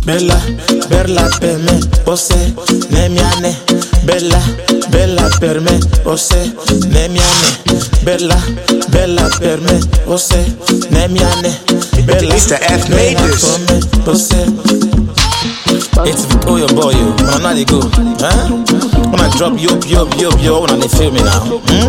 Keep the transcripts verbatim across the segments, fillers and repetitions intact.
Bella, bella per me, ose, nemiane. Bella, bella per me, ose, nemiane. Bella, bella per me, ose, nemiane. Bella, Mister F made this. It's Victoria boy, you. When I know they go, huh? When I drop yo, yo, yo, yo, when they feel me now. Hmm?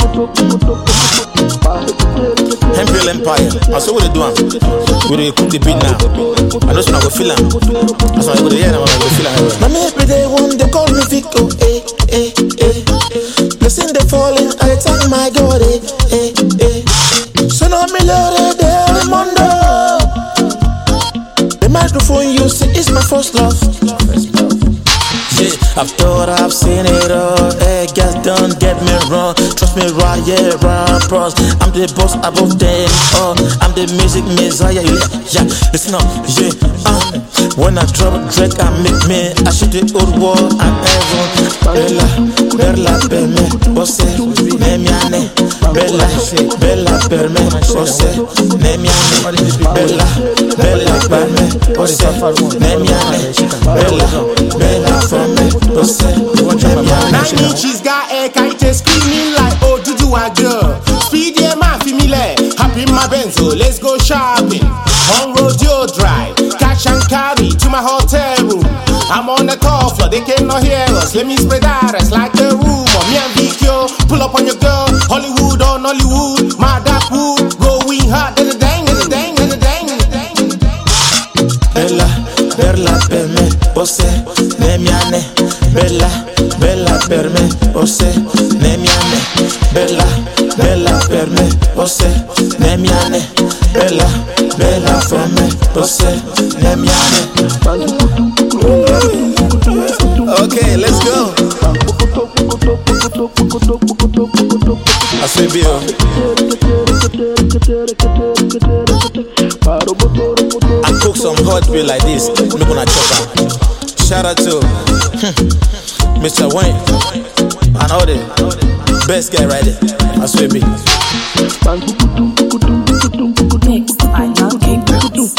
Hempel Empire. I saw what they do. We they cook the beat now. I just wanna go feel them. That's why I go to hear them. I go feel them. My every day one they call me Victor. Eh, eh, eh. Listen they falling. I thank my God. Eh, eh, eh. So now me love the Mondo. The microphone you see is my first love. Yeah, I've thought I've seen it all. Hey, guys, don't get me wrong. Trust me, right, yeah, right, bros. I'm the boss above them all. I'm the music messiah, yeah, yeah. Listen up, yeah, um. When I drop Drake, I make me. I shoot the old wall and heaven. Bella, bella per me, ose, nemiane. Bella, bella per me, ose, nemiane. Bella, bella per me, ose, nemiane. Bella, bella for me, ose, nemiane. Nine inches got a kite screaming like oh do do a girl. Speed yeah man familiar. Happy my benzo, let's go shopping. On rodeo drive, cash and carry to my hotel room. I'm on the top floor, they cannot hear us. Let me spread out us like the room. Or me and Vicchio, pull up on your girl. Hollywood or Nollywood, my dark wood, going hard. Da da dang, da da dang, da da dang, da da dang. Bella, bella per me, ose, nemiane. Bella, bella per me, ose, nemiane. Bella, bella per me, ose, nemiane. Bella, bella for me, ose, nemiane. Okay, let's go. I say Bill. I cook some hot meal like this. I'm gonna chop out. Shout out to Mister Wayne and all the best guy right there. I swear be. Mixed by Love King Brooks.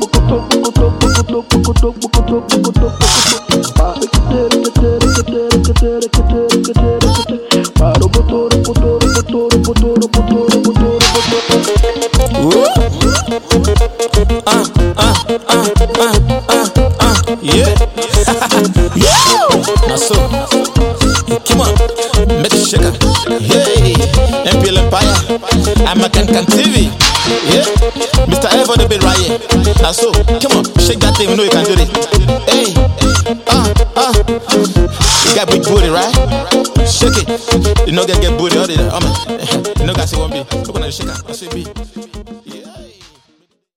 Uh, uh, uh, uh, uh, uh, yeah. Now so, come on, make it shaker. Hey, M P L Empire, I'm a Can Can T V. Yeah, Mister Ever the bit right here. Now so, come on, shake that thing, we know you can do it. Hey, uh, uh, you got big booty, right? Shake it. You know, get get booty all the time. You know, guys, it won't be. Look on the shaker. I say be.